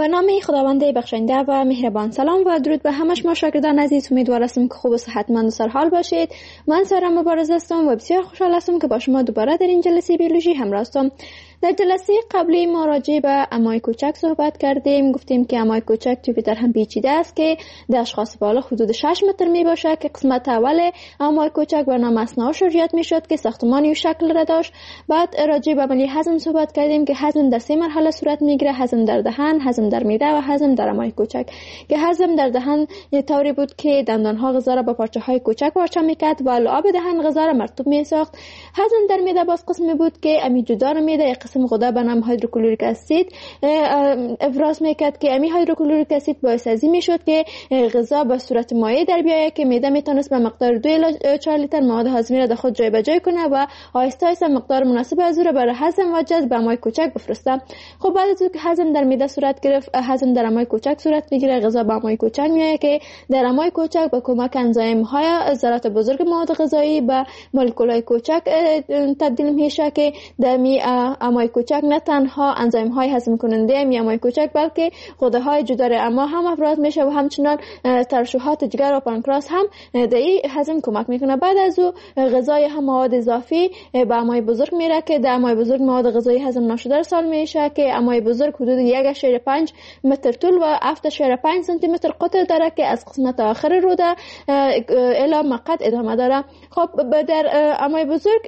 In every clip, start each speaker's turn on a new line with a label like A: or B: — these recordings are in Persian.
A: به نام خداوند بخشنده و مهربان. سلام و درود به همه شما شاگردان عزیز. امیدوار هستم که خوب و صحتمند و سرحال باشید. من سارا مبارز هستم و بسیار خوشحال هستم که با شما دوباره در این جلسه بیولوژی همراه هستم. در جلسه قبلی ما راجع به امای کوچک صحبت کردیم. گفتیم که امای کوچک جوپیتر هم پیچیده است که در اشخاص بالا حدود 6 متر می باشه که قسمت اول امای کوچک به نام اثنا شرجیات می شد که ساختمانی و شکل را داشت. بعد راجع به عملی هضم صحبت کردیم که هضم در 3 مرحله صورت می گیره: هضم در دهن، هضم در معده و هضم در امای کوچک. که هضم در دهن یه طوری بود که دندان ها غذا را با پارچه های کوچک پارچه میکرد و لعاب دهن غذا را مرطوب می ساخت. هضم در معده باز قسمی بود که امی جدار معده یک قسم غده به نام هیدروکلوریک اسید افراز میکرد که امی هیدروکلوریک اسید باعث ازی میشد که غذا به صورت مایع در بیاید که معده میتونست به مقدار 2 الی 4 لیتر مواد هاضمه را در خود جای به جای کنه و آهسته آهسته مقدار مناسب از او را برای هضم و جذب به امای کوچک بفرسته. خب بعد از اینکه هضم در معده صورت گرفت، هضم در امای کوچک صورت میگیره. غذا به امای کوچک میاد که در امای کوچک با کمک انزیم های ذرات بزرگ مواد غذایی به مولکول های کوچک تبدیل میشه که در امای کوچک نه تنها انزیم های هضم کننده امای کوچک بلکه غده های جدار اما هم افراز میشه و همچنان ترشحات جگر و پانکراس هم در این هضم کمک میکنه. بعد از او غذای هم مواد اضافی به امای بزرگ میره که در امای بزرگ مواد غذایی هضم نشده ارسال میشه که امای بزرگ حدود 1.5 متر طول و 7.5 سانتی متر قطر داره که از قسمت آخر روده الی مقعد ادامه داره. خب در امای بزرگ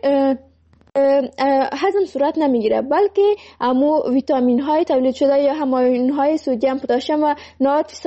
A: هضم صورت نمیگیره بلکه امو ویتامین های تولید شده یا هماین های سدیم، پتاسیم و ناترات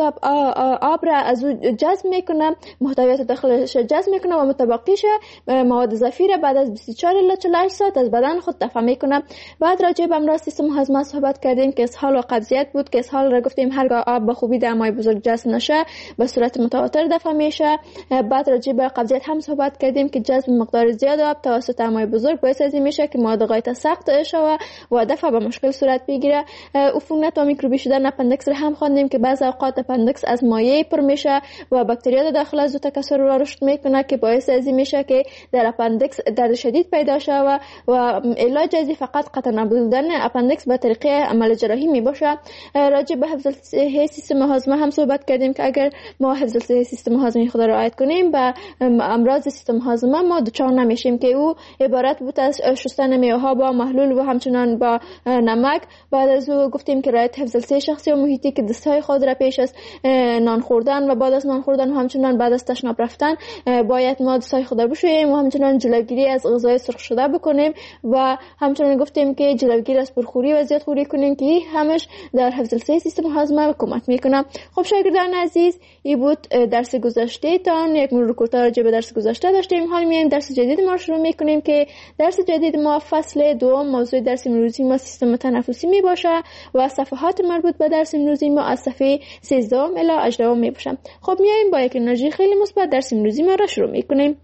A: آب را از او جذب میکنه، محتویات داخلش جذب میکنه و متبقیش مواد اضافی را بعد از 24 الی 48 ساعت از بدن خود دفع میکنه. بعد راجع به امراض سیستم هاضمه صحبت کردیم که اسهال و قبضیت بود که اسهال را گفتیم هرگاه آب به خوبی در امای بزرگ جذب نشه به صورت متواتر دفع میشه. بعد راجع به قبضیت هم صحبت کردیم که جذب مقدار زیاد آب توسط امای بزرگ باعث میشه که مواد غایت سخت شوه و دفع به مشکل صورت بگیره. عفونت و میکروبی شدن اپندکس را هم خواندیم که بعضی اوقات اپندکس از مایع پر میشه و باکتریا داخل از تکثر و رشد میکنه که باعث از میشه که در اپندکس درد شدید پیدا شوه و علاج ازی فقط قطع نبودن اپندکس به طریق عمل جراحی میباشه. راجع به حفظ صحی سیستم هاضمه هم صحبت کردیم که اگر ما حفظ صحی سیستم هاضمه خود را رعایت کنیم به امراض سیستم هاضمه ما دچار نمیشیم که او عبارت بود از شستن میوه‌ها با محلول و همچنان با نمک. بعد از او گفتیم که رعایت حفظ الصحه شخصی و محیطی که دستهای خود را پیش از نان خوردن و بعد از نان خوردن و همچنان بعد از تشناب رفتن باید ما دستهای خود را بشوییم و همچنان جلوگیری از غذای سرخ شده بکنیم و همچنان گفتیم که جلوگیری از پرخوری و زیاد خوری کنیم که همش در حفظ الصحه سیستم هاضمه کمک میکنه. خب شاگردان عزیز، این بود درس گذشته تان. یک مرور کوتاه راجع به درس گذشته داشتیم. حالا میایم درس جدید ما شروع میکنیم که درس جدید ما فصل 2 موضوع درس امروزی ما سیستم تنفسی می باشه و صفحات مربوط به درس امروزی ما از صفحه 13 الی 18 می باشه. خب میایم با یک انرژی خیلی مثبت درس امروزی ما را شروع میکنیم.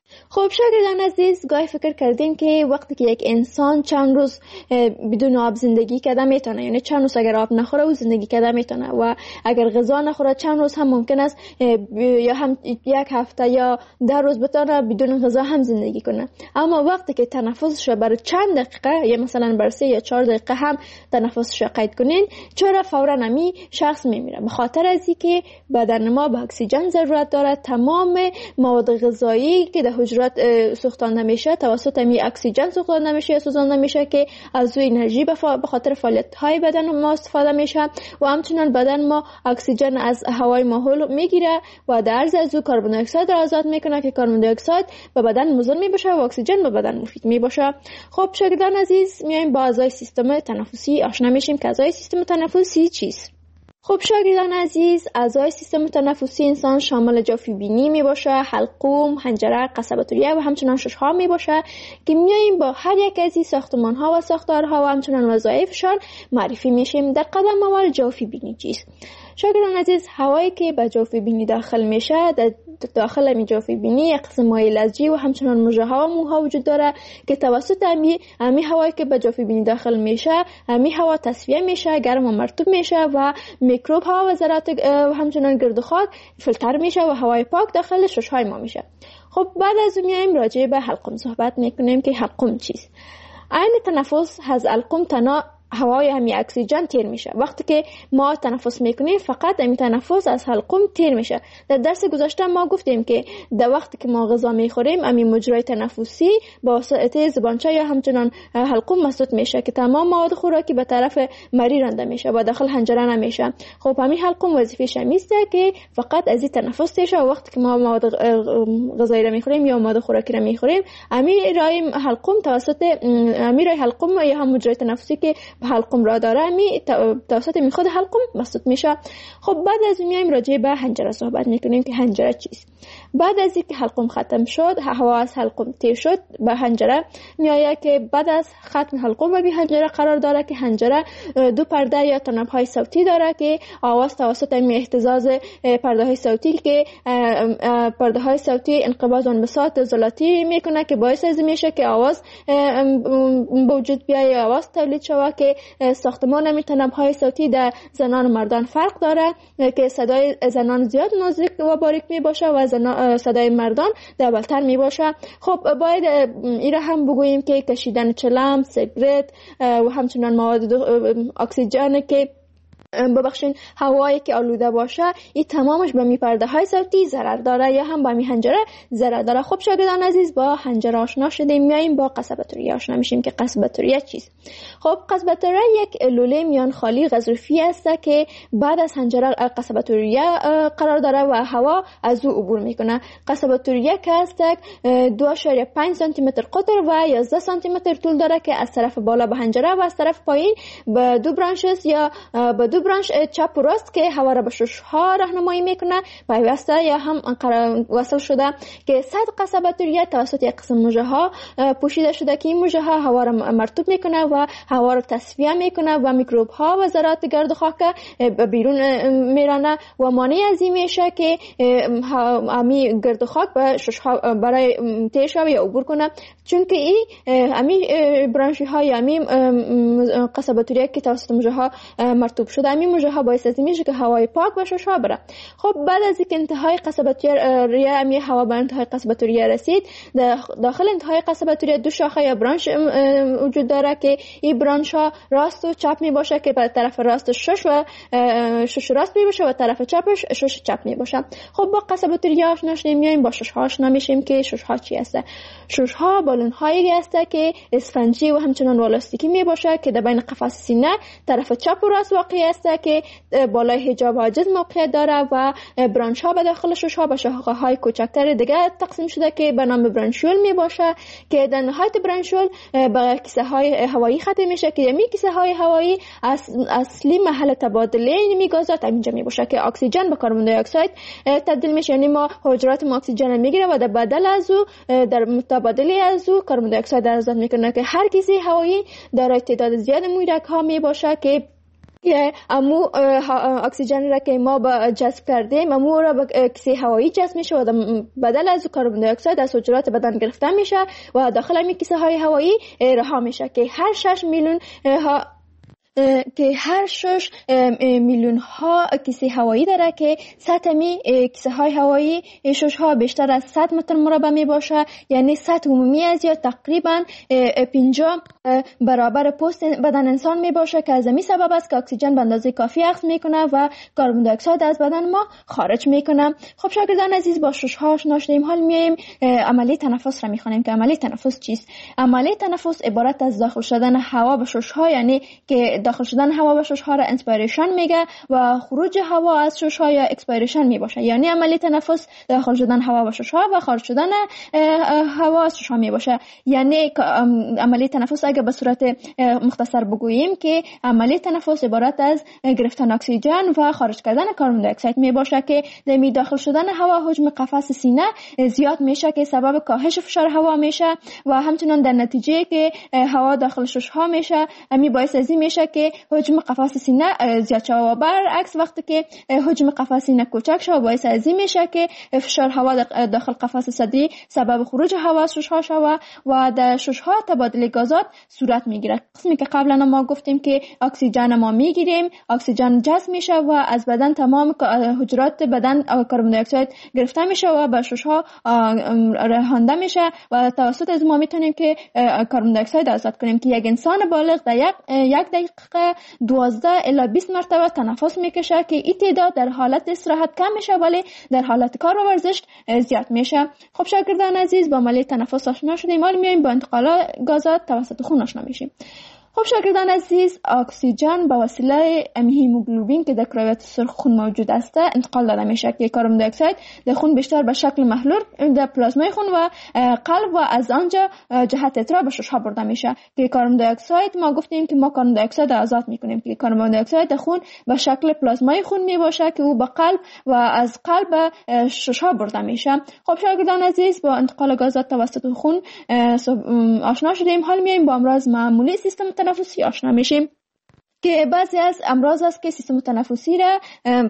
A: خب شاگردان عزیز، گاهی فکر کردین که وقتی که یک انسان چند روز بدون آب زندگی کرده میتونه، یعنی چند روز اگر آب نخوره او زندگی کرده میتونه و اگر غذا نخوره چند روز هم ممکن است یا هم 1 هفته یا 10 روز بتونه بدون غذا هم زندگی کنه. اما وقتی که تنفسش برای چند دقیقه یا مثلا برای 3 یا 4 دقیقه هم تنفسش قید کنین، چرا فورا نمی شخص میمیره؟ به خاطر از اینکه بدن ما به اکسیژن ضرورت داره. تمام مواد غذایی که در حجرات سوختانده میشه توسط می اکسیژن سوختانده میشه یا سوزانده میشه که از او انرژی به خاطر فعالیت های بدن ما استفاده میشه و همچنان بدن ما اکسیژن از هوای ماحول میگیره و در عرض از او کربن دی اکساید را آزاد میکنه که کربن دی اکساید به بدن مضر میباشه و اکسیژن به بدن مفید میباشه. خب شاگردان عزیز، میایم با اعضای سیستم تنفسی آشنا میشیم که اعضای سیستم تنفسی چیست. خب شاگردان عزیز، اعضای سیستم تنفسی انسان شامل جوفی بینی می باشه، حلقوم، حنجره، قصبات ریه و همچنان ششها می باشه که میاییم با هر یک از این ساختمان ها و ساختارها و همچنان وظایفشان معرفی میشیم. در قدم اول جوفی بینی چیست؟ شاگردان عزیز، هوایی که به جوفی بینی داخل میشه، در داخل می جوفی بینی یک قسم مایع لزجی و همچنان مژه ها و موها وجود داره که توسط امی هوایی که به جوفی بینی داخل میشه، امی هوا تصفیه میشه، گرم و مرطوب میشه و میکروب ها و ذرات و همچنان گرد و خاک فیلتر میشه و هوای پاک داخل ششهای ما میشه. خب بعد از میایم راجع به حلقوم صحبت میکنیم که حلقوم چیست. عین تنفس از حلقوم هوای همین اکسیژن تیر میشه. وقتی که ما تنفس میکنیم فقط همین تنفس از حلقوم تیر میشه. در درس گذشته ما گفتیم که در وقتی که ما غذا میخوریم همین مجرای تنفسی با واسطه زبانچه یا همچنان حلقوم مسدود میشه که تمام مواد خوراکی به طرف مری رانده میشه و داخل حنجره نمیشه. خب همین حلقوم وظیفه‌ش میسته که فقط از این تنفس تیشه. وقتی که ما مواد غذایی را میخوریم یا مواد خوراکی را میخوریم همین رای حلقوم توسط همین رای حلقوم یا هم مجرای تنفسی که حلقوم را داره می توسط می خود حلقوم مسدود میشه. خب بعد از میایم راجع به حنجره صحبت میکنیم که حنجره چیست. بعد از اینکه حلقوم ختم شد، هوا از حلقوم تیر شد، به حنجره میایه که بعد از ختم حلقوم و بی حنجره قرار داره که حنجره دو پرده یا تنابهای صوتی داره که آواز توسط می اهتزاز پرده های صوتی که پرده های صوتی انقباض و انبساط عضلاتی میکنه که باعث از میشه که آواز به وجود بیاید، آواز تولید شود که ساختمان همین تنابهای صوتی در زنان و مردان فرق داره که صدای زنان زیاد نازک و باریک می باشه و صدای مردان دبلتر می باشه. خب باید این را هم بگوییم که کشیدن چلم، سیگرت و همچنان مواد اکسیژن که هوایی که آلوده باشه این تمامش به می پرده های صوتی ضرر داره یا هم به می حنجره ضرر داره. خب شاگردان عزیز با حنجره آشنا شدیم، میایم با قصبه توریه آشنا میشیم که قصبه توریه چیست. خب قصبه توریه یک لوله میان خالی غضروفی است که بعد از حنجره قصبه توریه قرار داره و هوا از او عبور میکنه. قصبه توریه که است 2.5 سانتی متر قطر و 11 سانتی متر طول داره که از طرف بالا به حنجره و از طرف پایین به دو برانش یا به دو برانش چپ و راست که هوا را به ششها راهنمایی میکنه پیوسته یا هم وصل شده که سطح قصبه توریه توسط یک قسم مژه ها پوشیده شده که این مژه ها هوا را مرطوب میکنه و هوا را تصفیه میکنه و میکروب ها و ذرات گرد و خاک بیرون میرانه و مانع از این میشه که امی گرد و خاک به ششها برای تیر شوه یا عبور کنه، چون که این امی برانشی های امی قصبه توریه که توسط مژه ها مرطوب شده همین مژه ها باعث از میشه که هوای پاک به ششها بره. خب بعد از اینکه انتهای قصبه توریه همین هوا به انتهای قصبه توریه رسید، داخل انتهای قصبه توریه دو شاخه یا برانش وجود داره که این برانش ها راست و چپ می باشه که به طرف راست شش راست می باشه و طرف چپش شش چپ می باشه. خب با قصبه توریه آشنا شدیم، میایم با ششها آشنا میشیم که ششها چی هست. ششها بالون هایی هست که اسفنجی و همچنان والاستیکی می باشه که در بین قفس سینه طرف چپ و راست واقع است که بالای حجاب حاجز موقعیت داره و برانش ها به داخل ششها به شاخه های کوچکتر دیگه تقسیم شده که به نام برانشول می باشه که در نهایت برانشول به کیسه های هوایی ختم میشه که می کیسه های هوایی اصلی محل تبادله می گازات اینجا می باشه که اکسیژن به کربن دی اکساید تبدیل میشه. یعنی ما حجرات ما اکسیژن میگیره و در بدل از او در متبادله از او کربن دی اکساید آزاد میکنه که هر کیسه هوایی دارای تعداد زیاد مویدک ها می باشه که امو اکسیژن را که ما با جذب کردیم امو را به کیسه هوایی جذب میشه و بدل از کربن دی اکساید از حجرات بدن گرفته میشه و داخل همین کیسه های هوایی رها میشه که هر 6 میلیون ها کیسه هوایی داره که سطح می کیسه های هوایی شش ها بیشتر از 100 متر مربع می باشه، یعنی سطح عمومی از یا تقریبا 50 برابر پوست بدن انسان می باشه که از همین سبب است که اکسیژن به اندازه کافی اخذ میکنه و کربن دی اکساید از بدن ما خارج میکنه. خب شاگردان عزیز با شش ها آشنا شدیم، حال میایم عملی تنفس را میخوانیم که عملی تنفس چیست. عملی تنفس عبارت از داخل شدن هوا به شش ها، یعنی که داخل شدن هوا به شش ها را انسپیریشن میگه و خروج هوا از شش ها یا اکسپیریشن می باشه. یعنی عملی تنفس داخل شدن هوا به شش ها و خارج شدن هوا از شش ها می باشه. یعنی عملی تنفس اگه به صورت مختصر بگوییم که عملی تنفس عبارت از گرفتن اکسیژن و خارج کردن کربن دی اکساید می باشه که در داخل شدن هوا حجم قفس سینه زیاد میشه که سبب کاهش فشار هوا میشه و همچنین در نتیجه که هوا داخل شش ها میشه همین باعث از این میشه که که حجم قفس سینه زیاد شود و برعکس وقتی که حجم قفس سینه کوچک شود باعث ازی میشه که فشار هوا داخل قفس صدری سبب خروج هوا از ششها شود و در ششها تبادل گازات صورت میگیره. قسمی که قبلا ما گفتیم که اکسیژن ما میگیریم، اکسیژن جذب میشه و از بدن تمام حجرات بدن کربن دی اکساید گرفته میشه و به ششها رهانده میشه و توسط از ما میتونیم که کربن دی اکساید آزاد کنیم که یک انسان بالغ در یک دقیقه 12 الی 20 مرتبه تنفس میکشه که این تعداد در حالت استراحت کم میشه ولی در حالت کار و ورزش زیاد میشه. خب شاگردان عزیز، با عملیه تنفس آشنا شدیم، حالا میایم با انتقال گازات توسط خون آشنا میشیم. خب شاگردان عزیز، اکسیژن به وسیله هیموگلوبین که در کرویات سرخ خون موجود است انتقال داده میشه که کربن دی اکساید در خون بیشتر به شکل محلول در پلازمای خون و قلب و از آنجا جهت اترا به ششها برده میشه که کربن دی اکساید ما گفتیم که ما کربن دی اکساید آزاد میکنیم که کربن دی اکساید در خون به شکل پلازمای خون میباشه که او به قلب و از قلب به ششها برده میشه. خب شاگردان عزیز، با انتقال گازات توسط خون آشنا شدیم، حال میایم با امراض معمولی سیستم تنفسی آشنا میشیم که بعضی از امراض است که سیستم تنفسی را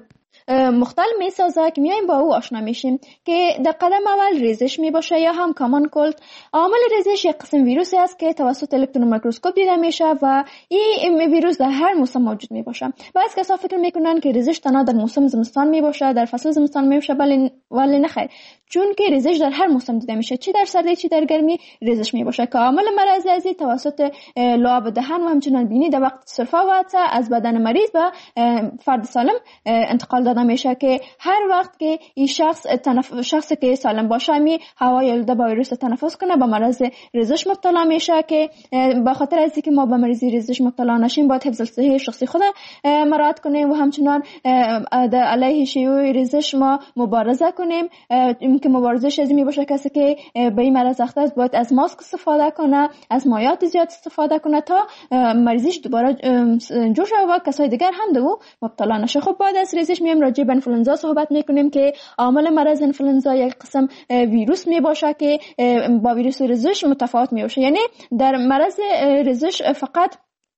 A: مختل می سازه که میایم با او آشنا میشیم که در قدم اول ریزش می باشه یا هم کامان کولد. عامل ریزش یک قسم ویروسی است که توسط الکترون میکروسکوپ دیده میشه و این ویروس در هر موسم موجود می باشه. بعضی کسا فکر میکنن که ریزش تنها در موسم زمستان می باشه، در فصل زمستان می باشه، ولی نه خیر، چون که ریزش در هر موسم دیده میشه، چی در سردی چی در گرمی ریزش می باشه که عامل مرض ازی توسط لعاب دهن و همچنان بینی در وقت سرفه و از بدن مریض به فرد سالم انتقال داده میشه که هر وقت که این شخص که سالم باشه می هوای آلوده با ویروس تنفس کنه به مرض ریزش مبتلا میشه که به خاطر از اینکه ما به مرض ریزش مبتلا نشیم باید حفظ صحت شخصی خود مراعات کنیم و همچنان علیه شیوع ریزش ما مبارزه کنیم که مبارزش از این باشه کسی که به این مرض اخته است باید از ماسک استفاده کنه، از مایعات زیاد استفاده کنه تا مریضیش دوباره جور شود و کسای دیگر هم به او مبتلا نشه. خب بعد از ریزش میایم راجع به انفلوئنزا صحبت میکنیم که عامل مرض انفلوئنزا یک قسم ویروس میباشه که با ویروس ریزش متفاوت میباشه. یعنی در مرض ریزش فقط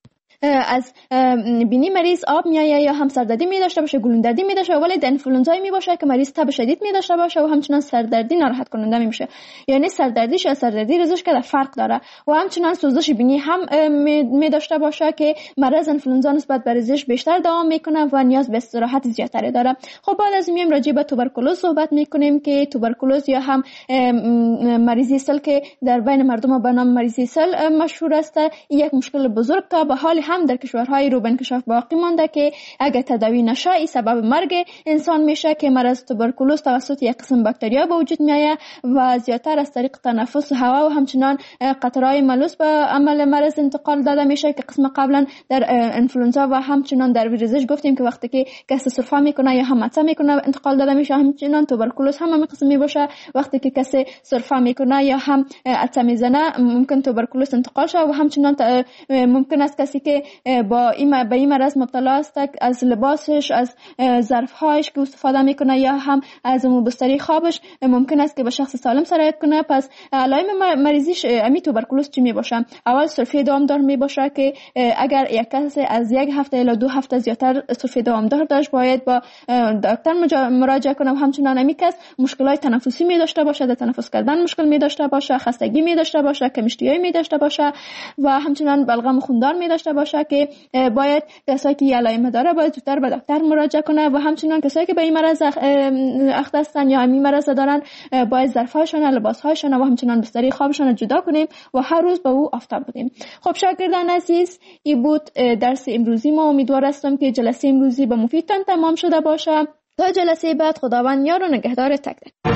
A: از بینی مریض آب میایه یا هم سردردی می داشته باشه، گلوندردی می داشته، ولی در انفلوئنزا می باشه که مریض تب شدید می داشته باشه و همچنان سردردی ناراحت کننده می میشه. یعنی سردردیش از سردردی ریزش که فرق داره و همچنان سوزش بینی هم می داشته باشه که مرض انفلوئنزا نسبت به ریزش بیشتر دوام میکنه و نیاز به استراحت زیادتری داره. خب بعد از میایم راجع به توبرکولوز صحبت میکنیم که توبرکولوز یا هم مریضی سل که در بین مردم به نام مریضی سل مشهور است، یک مشکل بزرگ تا به حال هم در کشورهای رو به انکشاف باقی مانده که اگر تداوی نشه این سبب مرگ انسان میشه که مرض توبرکولوز توسط یک قسم باکتریا به وجود میایه و زیادتر از طریق تنفس هوا و همچنان قطرهای ملوث به عمل مرض انتقال داده میشه که قسم قبلا در انفلوئنزا و همچنان در ریزش گفتیم که وقتی که کسی سرفه میکنه یا هم عطسه میکنه انتقال داده میشه. همچنان توبرکولوز هم همین قسم میباشه، وقتی که کسی سرفه میکنه یا هم عطسه میزنه ممکن توبرکولوز انتقال شه و همچنان ممکن است کسی که با این مرض مبتلا است از لباسش، از ظرفهایش که استفاده میکنه یا هم از بستری خوابش ممکن است که به شخص سالم سرایت کنه. پس علائم مریضیش امی توبرکولوز چی میباشه؟ اول سرفه دوامدار میباشه که اگر یک کس از یک هفته الی 2 هفته زیادتر سرفه دوامدار داشت باید با دکتر مراجعه کنه و همچنان امی کس مشکلات تنفسی می داشته باشه، در تنفس کردن مشکل می داشته باشه، خستگی می داشته باشه، کمشتیایی می داشته باشه و همچنان بلغم خوندار می داشته باشه که باید کسایی که علائم داره باید زودتر به دکتر مراجعه کنه و همچنان کسایی که به این مرض اخته هستن یا همین مرض دارن باید ظرفهاشون، لباسهاشون و همچنان بستری خوابشون جدا کنیم و هر روز به او آفتاب بدیم. خب شاگردان عزیز، این بود درس امروزی ما. امیدوار هستم که جلسه امروزی به مفیدتان تمام شده باشه. تا جلسه بعد خداوند یار و نگهدار تک تک.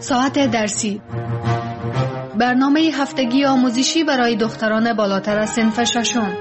B: ساعت درسی، برنامه هفتگی آموزشی برای دختران بالاتر از صنف ششم.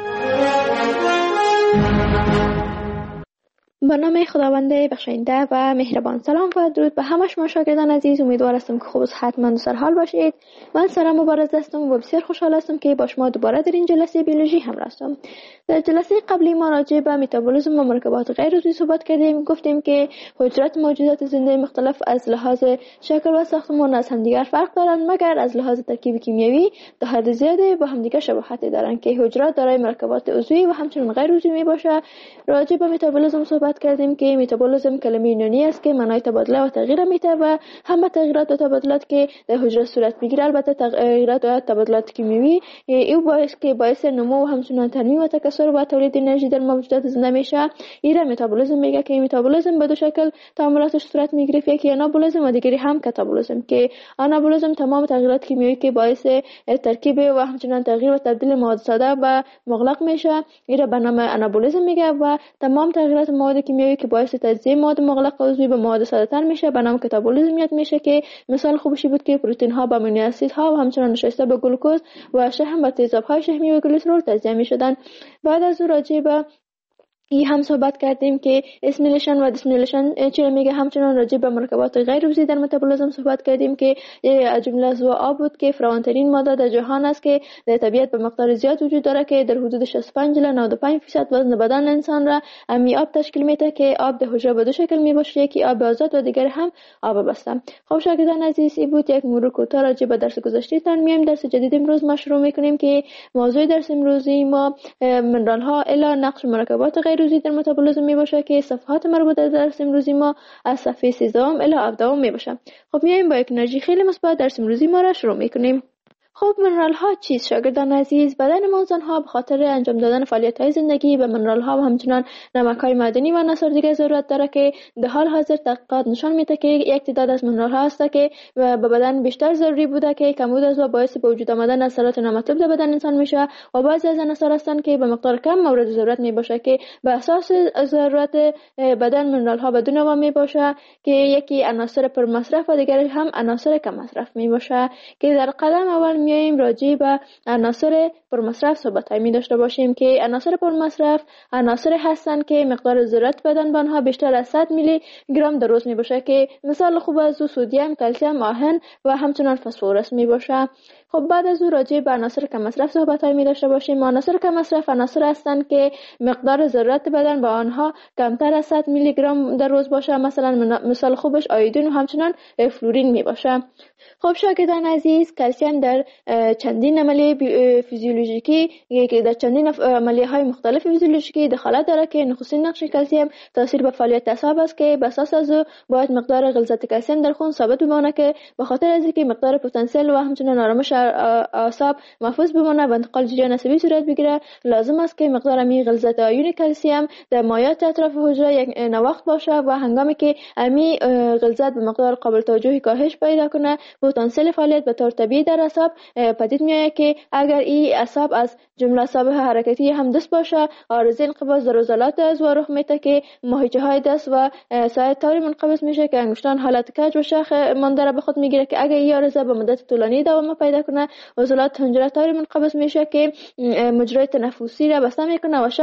A: با نام خداوند بخشاینده و مهربان. سلام و درود به همه شما شاگردان عزیز. امیدوار هستم که خوب و صحتمند و سرحال باشید. من سارا مبارز هستم و بسیار خوشحال هستم که با شما دوباره در این جلسه بیولوژی همراه هستم. در جلسه قبلی ما راجع به متابولیسم و مرکبات غیر عضوی صحبت کردیم. گفتیم که حجرات موجودات زنده مختلف از لحاظ شکل و ساختمان از همدیگر فرق دارند، مگر از لحاظ ترکیب کیمیایی تا حد زیادی با همدیگر شباهت دارند که حجرات دارای مرکبات عضوی و همچنین غیر عضوی میباشه. راجع به متابولیسم صحبت کردیم که متابولیسم کلمه یونانی است که معنای تبادله و تغییر میده و همه تغییرات و تبادلات که در حجره صورت میگیره، البته تغییرات و تبادلات کیمیایی، این باعث نمو و همچنین ترمیم و تکثر و تولید انرژی در موجودات زنده میشه. این متابولیسم میگه که متابولیسم به دو شکل تعاملاتش صورت میگیره، یکی آنابولیسم و دیگری هم کاتابولیسم. که آنابولیسم تمام تغییرات کیمیایی که باعث ترکیب و همچنین تغییر و تبدیل مواد ساده به مغلق میشه، این به نام آنابولیسم میگه، و تمام تغییرات مواد کیمیایی که باعث تجزیه مواد مغلق عضوی به مواد ساده تر میشه به نام کاتابولیسم یاد میشه. که مثال خوبش بود که پروتئین ها به امینو اسید ها و همچنین نشسته به گلوکوز و شحم به تیزاب های شحمی و گلیسرول تجزیه میشدن. بعد از اون راجع به این هم صحبت کردیم که اسمیلیشن و دیسمیلیشن چه میگه. همچنان راجع به مرکبات غیر عضوی در متابولیسم صحبت کردیم که از جمله از آب بود که فراوانترین ماده در جهان است که در طبیعت به مقدار زیاد وجود داره که در حدود 65 الی 95% وزن بدن انسان را امی آب تشکیل میده. که آب در حجره به دو شکل میباشه، یکی آب آزاد و دیگر هم آب بسته. خب شاگردان عزیز، این بود یک مرور کوتاه راجع به درس گذشته تان. میایم درس جدید امروز ما شروع میکنیم که موضوع درس امروزی ما منرال ها الی نقش مرکبات غیر عضوی در متابولیسم میباشه که صفحات مربوط به درس امروزی ما از صفحه 13 الی 17 میباشه. خب میایم با یک انرژی خیلی مثبت درس امروزی ما را شروع میکنیم. خب منرال ها چیست شاگردان عزیز؟ بدن ما انسان ها به خاطر انجام دادن فعالیت های زندگی به منرال ها و همچنان نمک های معدنی و عناصر دیگه ضرورت داره که در حال حاضر تحقیقات نشان میده که یک تعداد از منرال ها هست که به بدن بیشتر ضروری بوده که کمبود از باعث به وجود آمدن اثرات نامطلوب در بدن انسان میشه، و بعضی از عناصر هستن که به مقدار کم مورد ضرورت میباشه که به اساس ضرورت بدن منرال ها به دو نوع میباشه که یکی عناصر پر مصرف و دیگری هم عناصر کم مصرف میباشه. که در قدم اول میایم راجع به عناصر پرمصرف صحبت داشته باشیم که عناصر پرمصرف عناصر هستن که مقدار ضرورت بدن به آنها بیشتر از 100 میلی گرم در روز میباشه. که مثال خوب از سدیم، کلسیم، آهن و همچنان فسفرس میباشه. خب بعد از او راجع به عناصر کم مصرف صحبت می داشته باشیم. عناصر کم مصرف عناصر هستند که مقدار ضرورت بدن با آنها کمتر از 100 میلی گرم در روز باشه. مثلا مثال خوبش آیودین و همچنان فلورین می باشه. خب شاگردان عزیز، کلسیم در چندین عملیه فیزیولوژیکی که در چندین عملیه های مختلف فیزیولوژیکی دخالت داره که نخستین نقش کلسیم تاثیر به فعالیت اعصاب است که به اساس از باید مقدار غلظت کلسیم در خون ثابت بمانه که به خاطر از اینکه مقدار پتانسیل و همچنین آرامش اعصاب محفوظ بمانه و انتقال جریان عصبی صورت بگیره، لازم است که مقدار می غلظت آیون کلسیم در مایعات اطراف حجره یک نواخت باشه و هنگامی که امی غلظت به مقدار قابل توجهی کاهش پیدا کنه، پتانسیل فعالیت به طور طبیعی در اعصاب پدید میاد. که اگر این اعصاب از جمله اعصاب حرکتی هم دست باشه، عارضه انقباض در عضلات عضو رخ میده که ماهیچه های دست و ساعد طوری منقبض میشه که انگشتان حالت کج و شاخ مانده را به خود میگیره. که اگر این عارضه به مدت طولانی دوام پیدا کنه، عضلات حنجره طوری منقبض میشه که مجرای تنفسی را بسته میکنه و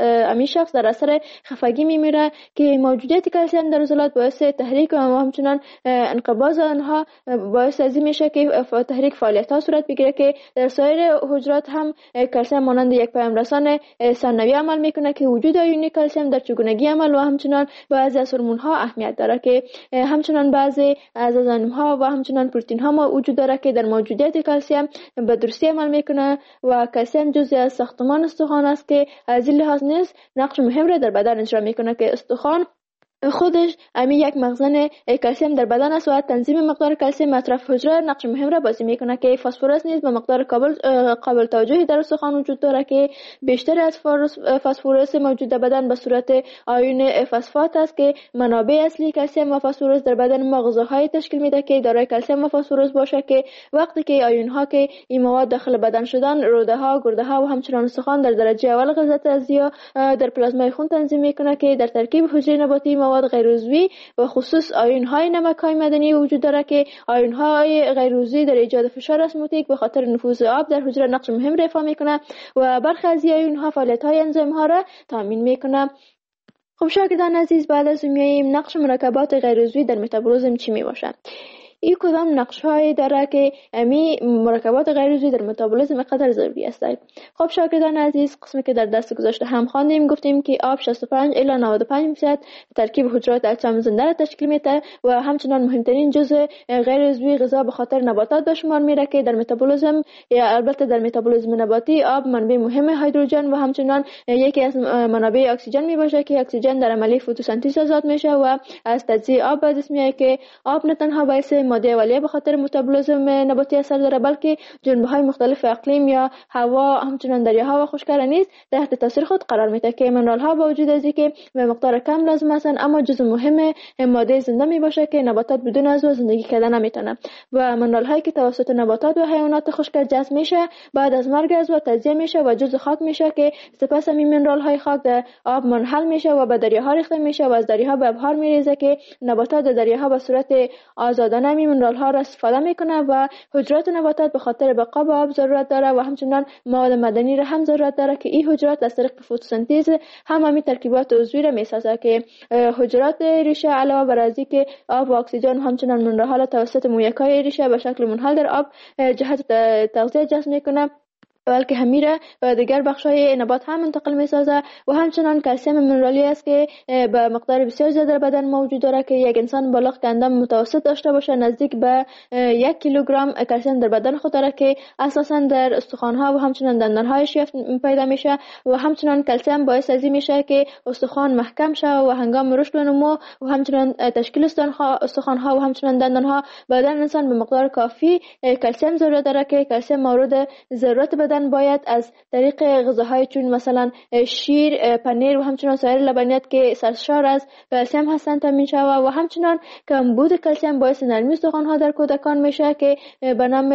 A: شخص در اثر خفگی میمیره. که موجودیت کلسیم در عضلات باعث تحریک و همچنان انقباض آنها باعث از این میشه که تحریک فعالیت ها صورت بگیره. که در سایر حجرات هم کلسیم مانند یک پیام رسان ثانوی عمل میکنه که وجود آیون کلسیم در چگونگی عمل و همچنان بعضی از هورمون ها اهمیت داره. که همچنان بعضی از انزیم ها و همچنان پروتئین ها وجود داره که در موجودیت کلسیم به درستی عمل میکنه و کلسیم جزئی از ساختمان استخوان است که از این لحاظ نیز نقش مهم را در بدن اجرا میکنه. که استخوان خودش یک مخزن کلسیم در بدن است و تنظیم مقدار کلسیم اطراف حجره نقش مهم را بازی میکنه. که فسفرس نیز به مقدار قابل توجهی در استخوان وجود داره که بیشتر از فسفرس موجود در بدن به صورت آیون فسفات است. که منابع اصلی کلسیم و فسفرس در بدن ما غذاهای تشکیل میده که دارای کلسیم و فسفرس باشه. که وقتی که آیون ها که این مواد داخل بدن شدن، روده ها، گرده ها و همچنان استخوان در درجه اول غلظت ازیا در پلازمای خون تنظیم میکنه که در ترکیب حجره نباتی مواد غیر عضوی و خصوص آیون‌های نمک‌های معدنی وجود داره که آیون‌های غیر عضوی در ایجاد فشار اسموتیک به خاطر نفوذ آب در حجره نقش مهم ایفا میکنه و برخی از آیون‌ها فعالیت‌های انزیم‌ها را تامین میکنه. خب شاگردان عزیز، بعد از میاییم نقش مرکبات غیر عضوی در متابولیسم چی می باشه؟ این کدام نقش‌هایی داره که امی مرکبات غیر عضوی در متابولیسم قدر ضروری است؟ خب شاگردان عزیز، قسمی که در دست گذاشته هم خواندیم، گفتیم که آب 65 الی 95% ترکیب حجرات اجسام زنده را تشکیل میده و همچنان مهمترین جزء غیر عضوی غذا به خاطر نباتات به شمار میره که در متابولیسم یا البته در متابولیسم نباتی آب منبع مهم هیدروژن و همچنان یکی از منابع اکسیژن می باشه که اکسیژن در عملیه فتوسنتز آزاد میشه و از تجزیه آب به دست میاد که آب نه تنها باعث ماده اولیه به خاطر متابولیسم نباتی اثر داره، بلکه جنبه‌های مختلف اقلیم یا هوا همچنان دریاها و خشک‌ها نیز تحت تاثیر خود قرار میده که منرال‌ها با وجود از اینکه به مقدار کم لازم هستند اما جزء مهم ماده زنده می باشه که نباتات بدون از او زندگی کردن نمیتونن و منرال‌هایی که توسط نباتات و حیوانات خشک جذب میشه بعد از مرگ از او تجزیه میشه و جزء خاک میشه که سپس همین منرال‌های خاک در آب منحل میشه و به دریاها ریخته میشه و از دریاها به ابحار میریزه که نباتات در دریاها به صورت آزادانه همین منرال‌ها را استفاده میکنه و حجرات نباتات به خاطر بقا به آب ضرورت داره و همچنان مواد معدنی را هم ضرورت داره که این حجرات از طریق فتوسنتز همین ترکیبات عضوی را میسازه که حجرات ریشه علاوه بر از اینکه آب و اکسیژن همچنان منرال‌ها را توسط مویکای ریشه به شکل منحل در آب جهت تغذیه جذب میکنه بلکه همیره به دیگر بخش‌های نبات هم منتقل می‌سازه و همچنان کلسیم منرالی است که به مقدار بسیار زیاد در بدن موجود داره که یک انسان بالغ که اندام متوسط داشته باشه نزدیک به 1 کیلوگرم کلسیم در بدن خود داره که اساساً در استخوان‌ها و همچنان دندان‌هایش پیدا میشه و همچنان کلسیم باعث از این میشه که استخوان محکم شه و هنگام رشد و نمو و همچنان تشکیل استخوان‌ها و همچنان دندان‌ها بدن انسان به مقدار کافی کلسیم ضرورت داره که کلسیم مورد ضرورت بدن باید از طریق غذاهای چون مثلا شیر، پنیر و همچنان سایر لبنیات که سرشار از کلسیم هستند تامین شود و همچنان کمبود کلسیم باعث نرمی استخوان‌ها در کودکان میشه که به نام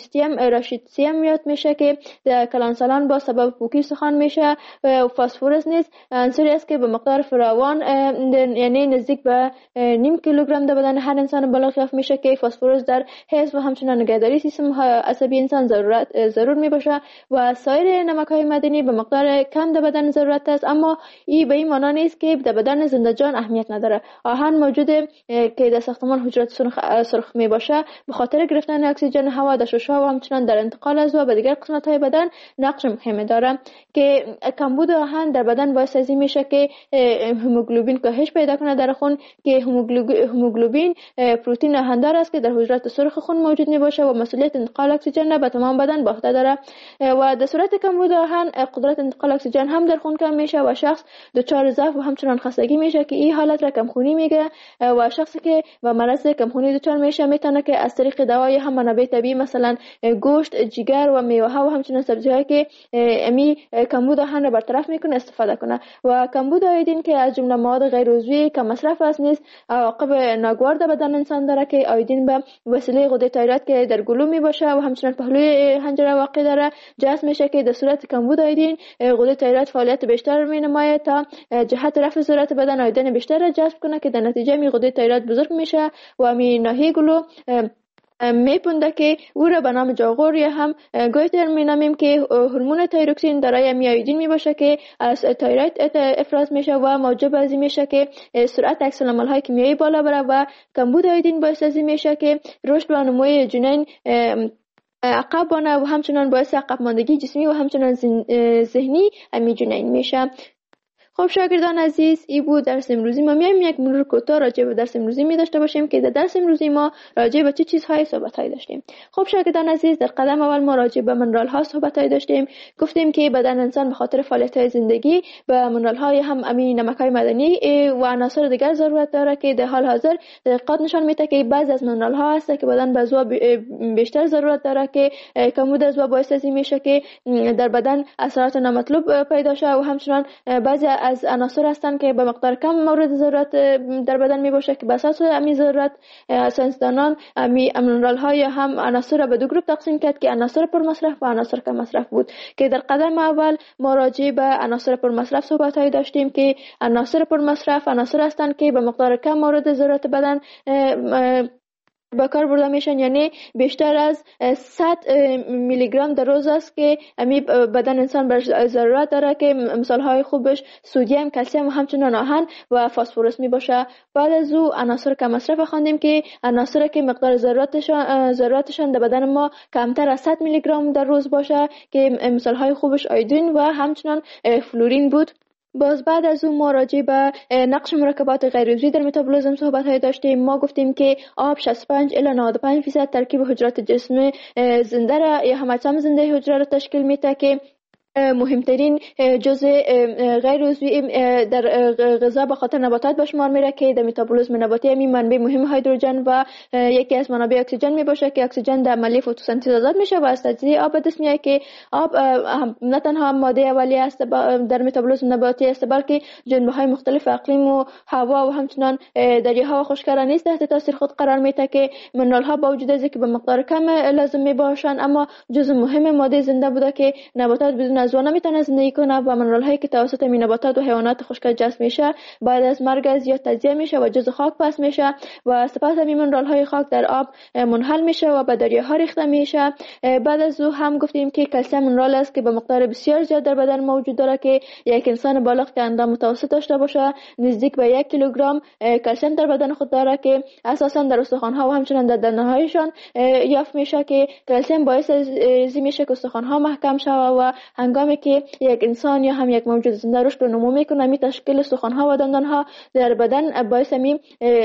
A: راشیتسیم یاد میشه که در کلانسالان با سبب پوکی استخوان میشه و فسفرس نیز عنصری است که به مقدار فراوان یعنی نزدیک به نیم کیلوگرم در بدن هر انسان بالغ یافت میشه که فسفرس در حفظ و همچنان نگهداری سیستم عصبی انسان ضرور میباشه و سایر نمک‌های معدنی به مقدار کم در بدن ضرورت است اما این به این معنی نیست که در بدن زنده جان اهمیت نداره. آهن موجوده که در ساختمان حجرات سرخ می باشه به خاطر گرفتن اکسیژن هوا در شش‌ها و همچنان در انتقال از او به دیگر قسمت‌های بدن نقش مهمی داره که کمبود آهن در بدن باعث از این میشه که هموگلوبین کاهش پیدا کنه در خون که هموگلوبین پروتئین آهندار است که در حجرات سرخ خون موجود می باشه و مسئولیت انتقال اکسیژن به تمام بدن به عهده داره و در صورت کمبود آهن قدرت انتقال اکسیژن هم در خون کم میشه و شخص دچار ضعف و همچنان خستگی میشه که این حالت را کمخونی میگه و شخصی که با مرض کمخونی دچار میشه میتونه که از طریق دوای هم منابع طبیعی مثلا گوشت، جگر و میوه ها و همچنان سبزی‌هایی که امی کمبود آهن را برطرف میکنه استفاده کنه و کمبود آیودین که از جمله مواد غیر عضوی که مصرف است نیز عواقب ناگوار در بدن انسان داره که آیودین به وسیله غده تایروید که در گلو می باشه و همچنان پهلوی حنجره واقع داره جذب میشه که در صورت کمبود آیودین غده تایروید فعالیت بیشتر می نماید تا جهت رفع ضرورت بدن آیودین بیشتر را جذب کنه که در نتیجه می غده تایروید بزرگ میشه و می ناحیه گلو میپونده که او را به نام جاغور یا هم گویتر مینامیم که هورمون تایروکسین دارای آیودین می باشه که از تایروید افراز میشه و موجب از این میشه که سرعت عکس العمل‌های کیمیایی بالا بره و کمبود آیودین باعث از این میشه که رشد و نموی جنین عقب بانه و همچنان باعث عقب ماندگی جسمی و همچنان ذهنی امی جنین میشه. خب شاگردان عزیز، این بود درس امروزی ما. میایم یک مرور کوتاه راجع به درس امروزی می داشته باشیم که در درس امروزی ما راجع به چه چیزهای صحبت‌های داشتیم. خب شاگردان عزیز، در قدم اول ما راجع به منرال‌ها صحبت‌های داشتیم. گفتیم که بدن انسان به خاطر فعالیت‌های زندگی به منرال‌های هم امین نمک‌های معدنی و عناصر دیگر ضرورت داره که در حال حاضر تحقیقات نشان میده که بعضی از منرال‌ها هست که بدن به زوا بیشتر ضرورت داره که کمبود از باعث میشه که در بدن اثرات نامطلوب پیدا شه و همچنان بعضی از عناصر هستند که به مقدار کم مورد ضرورت در بدن می باشه که به اساس امی ضرورت ساینسدانان امی مینرال ها یا هم عناصر را به دو گروه تقسیم کرد که عناصر پر مصرف و عناصر کم مصرف بود که در قدم اول ما راجع به عناصر پر مصرف صحبت هایی داشتیم که عناصر پر مصرف عناصر هستند که به مقدار کم مورد ضرورت بدن با کار برده میشن، یعنی بیشتر از 100 میلی گرم در روز است که امی بدن انسان بر ضرورت داره که مثال های خوبش سدیم، کلسیم و همچنین آهن و فسفرس می باشه. بعد از او عناصر کم مصرف خواندیم که عناصری که مقدار ضرورتشان در بدن ما کمتر از 100 میلی گرم در روز باشه که مثال های خوبش آیودین و همچنین فلورین بود. باز بعد از اون ما راجع به نقش مرکبات غیر عضوی در متابولیسم صحبت های داشتیم. ما گفتیم که آب 65 الی 95% ترکیب حجرات جسم زنده را یا هم اجسام زنده حجره را تشکیل میده که مهمترین جزء غیر عضوی در غذا به خاطر نباتات به شمار میره که در متابولیسم نباتی همین منبع مهم هیدروژن و یکی از منابع اکسیژن می باشه که اکسیژن در عملیه فتوسنتز آزاد میشه و از تجزیه آب به دست میاد که آب نه تنها ماده اولیه است در متابولیسم نباتی است بلکه جنبه های مختلف اقلیم و هوا و همچنان دریاها و خشک‌کرا نیز تحت تاثیر خود قرار میده که منرال ها با وجود از اینکه به مقدار کم لازم می باشن اما جزء مهم ماده زنده بوده که نباتات بدون از آن نمیتونه زندگی کنه و منرال هایی که توسط نباتات و حیوانات خشک جذب میشه بعد از مرگ از زیاد تجزیه میشه و جزء خاک پس میشه و سپس همین منرال های خاک در آب منحل میشه و به دریاها ریخته میشه. بعد از او هم گفتیم که کلسیم منرال است که به مقدار بسیار زیاد در بدن موجود داره که یک انسان بالغ که اندام متوسط داشته باشه نزدیک به 1 کیلوگرم کلسیم در بدن خود داره که اساسا در استخوان ها و همچنین در دندان هایشان یافت میشه که کلسیم باعث میشه که استخوان ها محکم شوه و هنگامی که یک انسان یا هم یک موجود زنده رشد و نمو میکنه می تشکیل استخوان ها و دندان ها در بدن باعث می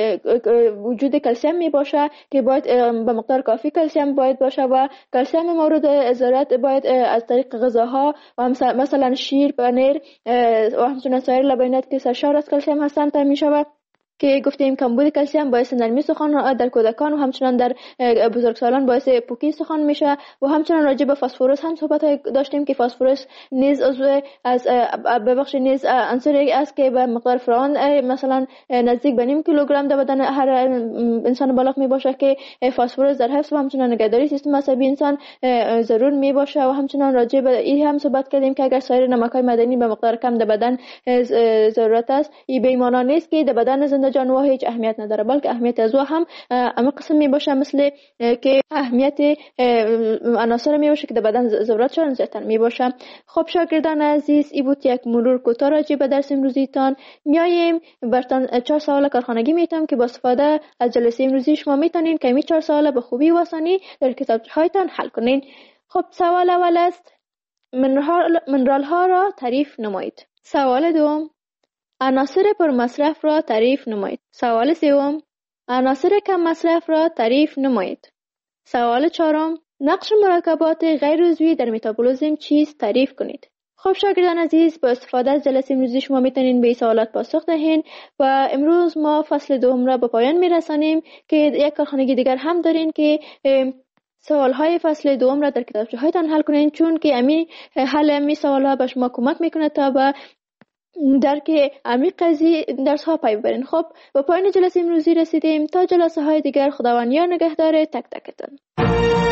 A: وجود کلسیم می باشه که باید به مقدار کافی کلسیم باید باشه و کلسیم مورد ضرورت باید از طریق غذاها و مثلا شیر، پنیر و همچنین سایر لبنیات که سرشار از کلسیم هستند تامین میشه که گفتیم کمبود کلسیم باعث نرمی سخن در کودکان و همچنین در بزرگسالان باعث پوکی سخن میشه و همچنین راجع به فسفرس هم صحبت داشتیم که فسفرس نیز عضو از ببخشید نیز عنصری است که به مقدار فراوان مثلا نزدیک به نیم کیلوگرم در بدن هر انسان بالغ می باشه که فسفرس در حفظ و همچنین نگهداری سیستم عصبی انسان ضرور می باشه و همچنین راجع به این هم صحبت کردیم که اگر سایر نمک‌های معدنی به مقدار کم در بدن ضرورت است این به معنی نیست که در بدن زنده جانور هیچ اهمیت نداره بلکه اهمیت از او هم اما قسم می باشه مثل که اهمیت عناصر می باشه که در بدن ضرورتشان زیادتر می باشه. خب شاگردان عزیز این بود یک مرور کوتاه راجع به درس امروزیتان. میایم براتون 4 سوال کارخانگی میتونم که با استفاده از جلسه امروزی شما میتونین که این 4 سوال به خوبی و آسانی در کتابچه‌هایتان حل کنین. خب سوال اول است منرال ها را تعریف نمایید. سوال دوم عناصر پر مصرف را تعریف نمایید. سوال سوم عناصر کم مصرف را تعریف نمایید. سوال چهارم نقش مرکبات غیر عضوی در متابولیسم چیست تعریف کنید. خب شاگردان عزیز با استفاده از جلسه امروزی شما میتونین به این سوالات پاسخ دهین و امروز ما فصل دوم را به پایان میرسانیم که یک کارخانگی دیگر هم دارین که سوالهای فصل دوم را در کتابچه‌هایتان حل کنین چون که حل امی سوالها به شما کمک میکنه تا به درک عمیق قضیه درس ها پی ببرین. خب با پایان جلسه امروزی رسیدیم. تا جلسه های دیگر خداوند یار نگهدار تک تکتون.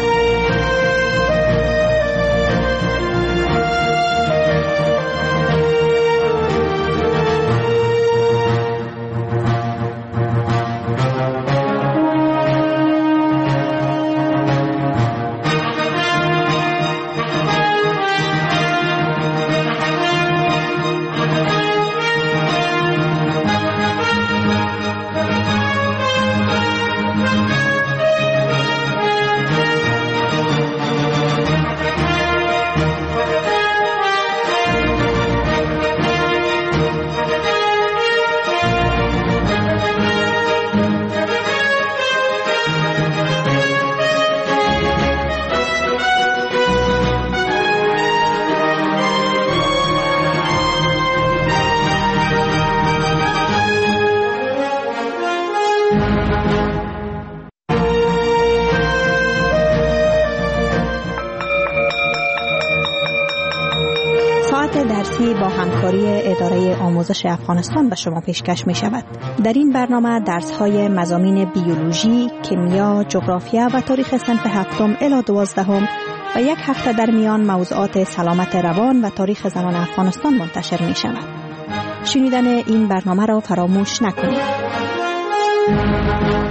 C: که با همکاری اداره آموزش افغانستان به شما پیشکش می شود. در این برنامه درس‌های مضامین بیولوژی، کیمیا، جغرافیا و تاریخ صنف 7 الی 12 و یک هفته در میان موضوعات سلامت روان و تاریخ زنان افغانستان منتشر می شود. شنیدن این برنامه را فراموش نکنید.